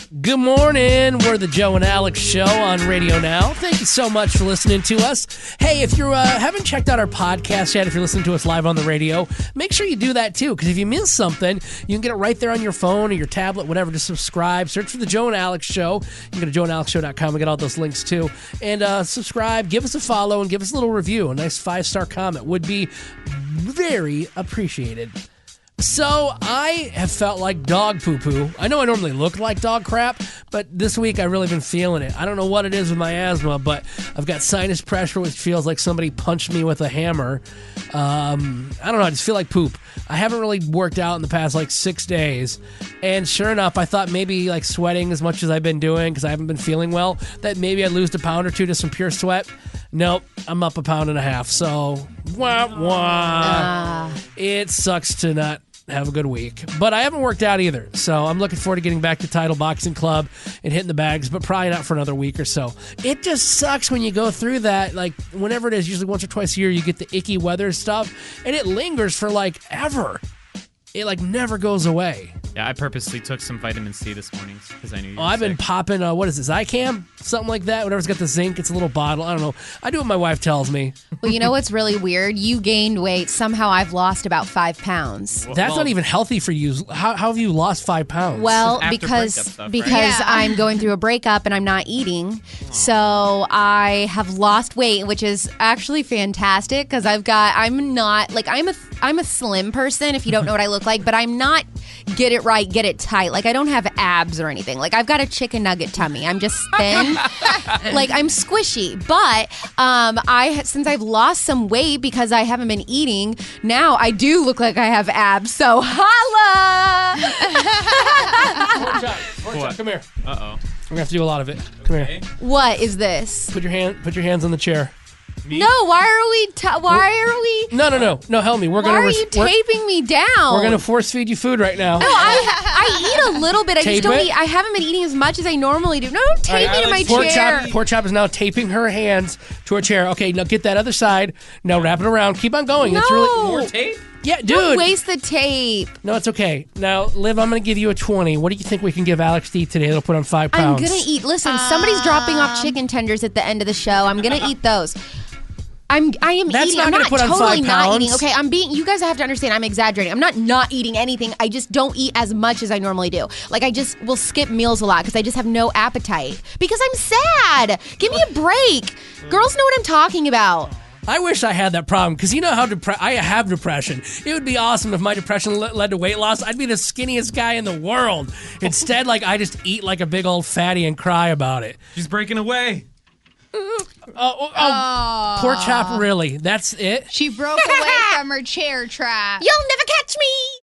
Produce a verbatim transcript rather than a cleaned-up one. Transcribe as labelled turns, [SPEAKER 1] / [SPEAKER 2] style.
[SPEAKER 1] Good morning. We're the Joe and Alex Show on Radio Now. Thank you so much for listening to us. Hey, if you uh, haven't checked out our podcast yet, if you're listening to us live on the radio, make sure you do that too, because if you miss something, you can get it right there on your phone or your tablet, whatever. Just subscribe. Search for the Joe and Alex Show. You can go to joe and alex show dot com and get all those links too. And uh, subscribe, give us a follow, and give us a little review. A nice five-star comment would be very appreciated. So, I have felt like dog poo-poo. I know I normally look like dog crap, but this week I've really been feeling it. I don't know what it is with my asthma, but I've got sinus pressure, which feels like somebody punched me with a hammer. Um, I don't know, I just feel like poop. I haven't really worked out in the past, like, six days. And sure enough, I thought maybe, like, sweating as much as I've been doing, because I haven't been feeling well, that maybe I'd lose a pound or two to some pure sweat. Nope, I'm up a pound and a half, so wah, wah. Uh. It sucks to not have a good week. But I haven't worked out either, so I'm looking forward to getting back to Title Boxing Club and hitting the bags, but probably not for another week or so. It just sucks when you go through that, like, whenever it is, usually once or twice a year, you get the icky weather stuff, and it lingers for, like, ever. It, like, never goes away.
[SPEAKER 2] Yeah, I purposely took some vitamin C this morning because I knew you
[SPEAKER 1] Oh,
[SPEAKER 2] were
[SPEAKER 1] I've
[SPEAKER 2] sick.
[SPEAKER 1] been popping, uh, what is this, Zicam? Something like that. Whatever's got the zinc. It's a little bottle. I don't know. I do what my wife tells me.
[SPEAKER 3] Well, you know what's really weird? You gained weight. Somehow I've lost about five pounds.
[SPEAKER 1] Well, That's well, not even healthy for you. How, how have you lost five pounds?
[SPEAKER 3] Well,
[SPEAKER 2] After
[SPEAKER 3] because
[SPEAKER 2] stuff,
[SPEAKER 3] because
[SPEAKER 2] right?
[SPEAKER 3] yeah. I'm going through a breakup and I'm not eating. So I have lost weight, which is actually fantastic because I've got, I'm not, like, I'm a, I'm a slim person if you don't know what I look like, but I'm not get it right, get it tight. Like, I don't have abs or anything. Like, I've got a chicken nugget tummy. I'm just thin. Like, I'm squishy. But um, I, since I've lost some weight because I haven't been eating, now I do look like I have abs. So, holla!
[SPEAKER 1] Pork chop. Pork chop. Come here.
[SPEAKER 2] Uh-oh.
[SPEAKER 1] We're going to have to do a lot of it. Come
[SPEAKER 2] Okay.
[SPEAKER 1] here.
[SPEAKER 3] What is this?
[SPEAKER 1] Put your hand. Put your hands on the chair.
[SPEAKER 2] Me?
[SPEAKER 3] No, why are we, ta- why are we,
[SPEAKER 1] No, no, no. No, help me. We're
[SPEAKER 3] why
[SPEAKER 1] gonna
[SPEAKER 3] are
[SPEAKER 1] res-
[SPEAKER 3] you
[SPEAKER 1] we're,
[SPEAKER 3] taping me down?
[SPEAKER 1] we're going to force feed you food right now.
[SPEAKER 3] No, I, I eat a little bit. I
[SPEAKER 1] Tape
[SPEAKER 3] just don't
[SPEAKER 1] it?
[SPEAKER 3] eat. I haven't been eating as much as I normally do. No, don't tape me to my
[SPEAKER 1] Pork
[SPEAKER 3] chair.
[SPEAKER 1] chop, pork chop is now taping her hands to her chair. Okay, now get that other side. Now wrap it around. Keep on going.
[SPEAKER 3] No.
[SPEAKER 1] It's really
[SPEAKER 2] More tape?
[SPEAKER 1] Yeah, dude.
[SPEAKER 3] Don't waste the tape.
[SPEAKER 1] No, it's okay. Now, Liv, I'm going to give you a twenty. What do you think we can give Alex to eat today? That'll put on five
[SPEAKER 3] I'm
[SPEAKER 1] pounds.
[SPEAKER 3] gonna eat. Listen, somebody's dropping off chicken tenders at the end of the show. I'm gonna eat those. I'm. I am
[SPEAKER 1] That's
[SPEAKER 3] eating.
[SPEAKER 1] not
[SPEAKER 3] I'm
[SPEAKER 1] gonna
[SPEAKER 3] not
[SPEAKER 1] put on
[SPEAKER 3] totally
[SPEAKER 1] five
[SPEAKER 3] not
[SPEAKER 1] pounds.
[SPEAKER 3] eating. Okay, I'm being. You guys have to understand. I'm exaggerating. I'm not not eating anything. I just don't eat as much as I normally do. Like, I just will skip meals a lot because I just have no appetite because I'm sad. Give me a break. Girls know what I'm talking about.
[SPEAKER 1] I wish I had that problem because you know how depre- I have depression. It would be awesome if my depression le- led to weight loss. I'd be the skinniest guy in the world. Instead, like, I just eat like a big old fatty and cry about it.
[SPEAKER 2] She's breaking away.
[SPEAKER 1] Oh, oh, oh. Pork chop, really? That's it?
[SPEAKER 4] She broke away from her chair trap.
[SPEAKER 3] You'll never catch me.